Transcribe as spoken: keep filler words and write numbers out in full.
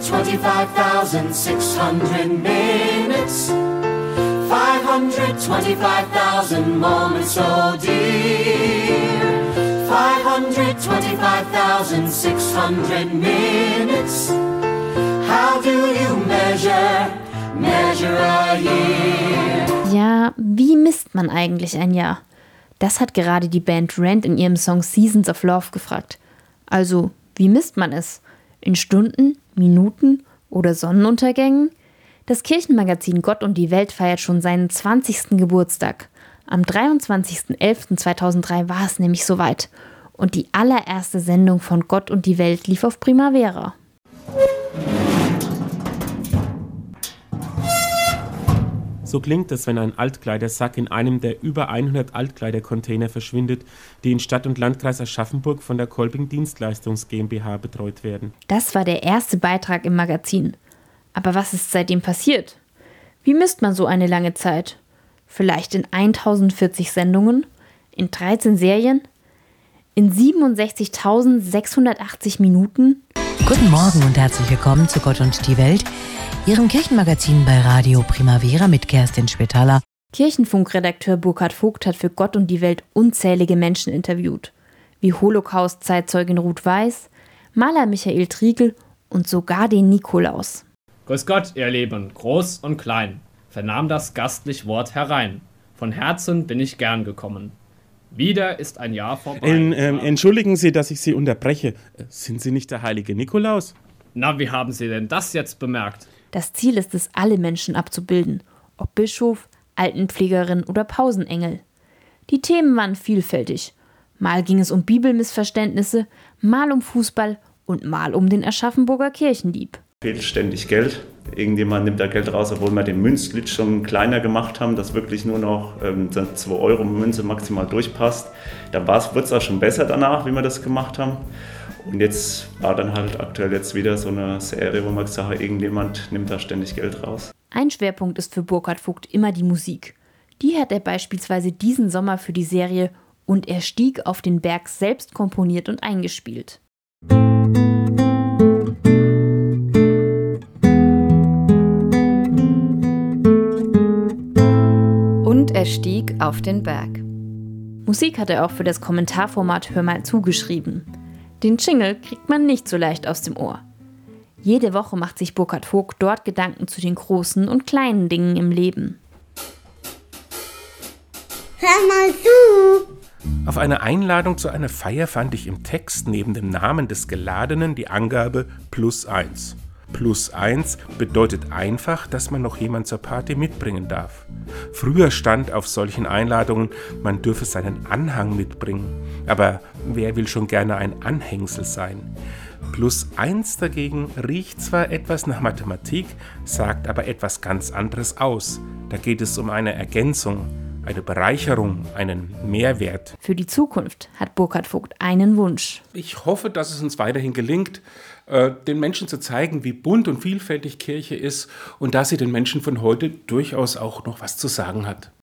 twenty-five thousand six hundred minutes, five hundred twenty-five thousand moments so dear, five hundred twenty-five thousand six hundred minutes. How do you measure, measure a year? Ja, wie misst man eigentlich ein Jahr? Das hat gerade die Band Rent in ihrem Song Seasons of Love gefragt. Also, wie misst man es? In Stunden, Minuten oder Sonnenuntergängen? Das Kirchenmagazin Gott und die Welt feiert schon seinen zwanzigsten Geburtstag. Am dreiundzwanzigsten elften zweitausenddrei war es nämlich soweit. Und die allererste Sendung von Gott und die Welt lief auf Primavera. So klingt es, wenn ein Altkleidersack in einem der über hundert Altkleidercontainer verschwindet, die in Stadt und Landkreis Aschaffenburg von der Kolping Dienstleistungs GmbH betreut werden. Das war der erste Beitrag im Magazin. Aber was ist seitdem passiert? Wie misst man so eine lange Zeit? Vielleicht in tausendvierzig Sendungen? In dreizehn Serien? In siebenundsechzigtausendsechshundertachtzig Minuten? Guten Morgen und herzlich willkommen zu Gott und die Welt, Ihrem Kirchenmagazin bei Radio Primavera mit Kerstin Spitaler. Kirchenfunkredakteur Burkhard Vogt hat für Gott und die Welt unzählige Menschen interviewt, wie Holocaust-Zeitzeugin Ruth Weiß, Maler Michael Triegel und sogar den Nikolaus. Grüß Gott, ihr Lieben, groß und klein, vernahm das gastlich Wort herein. Von Herzen bin ich gern gekommen. Wieder ist ein Jahr vorbei. Ähm, ähm, entschuldigen Sie, dass ich Sie unterbreche. Sind Sie nicht der heilige Nikolaus? Na, wie haben Sie denn das jetzt bemerkt? Das Ziel ist es, alle Menschen abzubilden, ob Bischof, Altenpflegerin oder Pausenengel. Die Themen waren vielfältig. Mal ging es um Bibelmissverständnisse, mal um Fußball und mal um den Aschaffenburger Kirchendieb. Fehlt ständig Geld. Irgendjemand nimmt da Geld raus, obwohl wir den Münzglitch schon kleiner gemacht haben, dass wirklich nur noch ähm, zwei Euro Münze maximal durchpasst. Da wird es auch schon besser danach, wie wir das gemacht haben. Und jetzt war dann halt aktuell jetzt wieder so eine Serie, wo man gesagt hat, irgendjemand nimmt da ständig Geld raus. Ein Schwerpunkt ist für Burkhard Vogt immer die Musik. Die hat er beispielsweise diesen Sommer für die Serie Und er stieg auf den Berg selbst komponiert und eingespielt. Und er stieg auf den Berg. Musik hat er auch für das Kommentarformat Hör mal zugeschrieben. Den Jingle kriegt man nicht so leicht aus dem Ohr. Jede Woche macht sich Burkhard Vogt dort Gedanken zu den großen und kleinen Dingen im Leben. Hör mal zu! Auf einer Einladung zu einer Feier fand ich im Text neben dem Namen des Geladenen die Angabe plus eins. Plus eins bedeutet einfach, dass man noch jemand zur Party mitbringen darf. Früher stand auf solchen Einladungen, man dürfe seinen Anhang mitbringen. Aber wer will schon gerne ein Anhängsel sein? Plus eins dagegen riecht zwar etwas nach Mathematik, sagt aber etwas ganz anderes aus. Da geht es um eine Ergänzung, eine Bereicherung, einen Mehrwert. Für die Zukunft hat Burkhard Vogt einen Wunsch. Ich hoffe, dass es uns weiterhin gelingt, den Menschen zu zeigen, wie bunt und vielfältig Kirche ist und dass sie den Menschen von heute durchaus auch noch was zu sagen hat.